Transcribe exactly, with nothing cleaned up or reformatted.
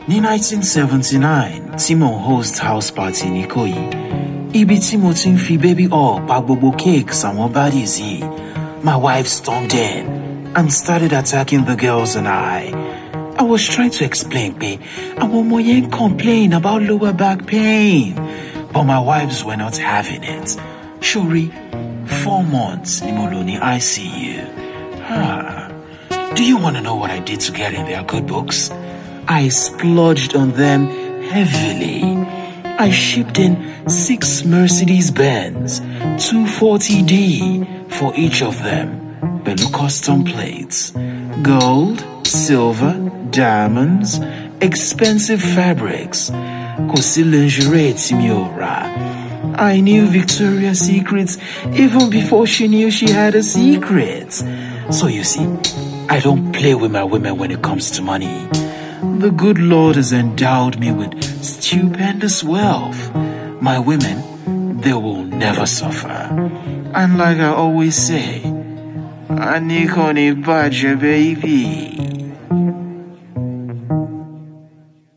Ní nineteen seventy-nine, tí mo host house party ní Ìkòyí, ibi tí mo ti ń fi baby up pa gbogbo cakes àwọn baddies yìí, my wife stormed in and started attacking the girls and I. I was trying to explain pé àwọn ọmọ yẹn complain about lower back pain, but my wives were not having it. Shuri, four months ni mo lò ní I C U. Ah. Do you want to know what I did to get in their good books? I splurged on them heavily. I shipped in six Mercedes-Benz two forty D for each of them. Pẹ̀lú custom plates, gold, silver, diamonds, expensive fabrics. Kò sí lingerie tí mi ò rà. I knew Victoria's Secret even before she knew she had a secret. So you see, I don't play with my women when it comes to money. The good Lord has endowed me with stupendous wealth. My women, they will never suffer. And like I always say, Anikoni Baja, baby.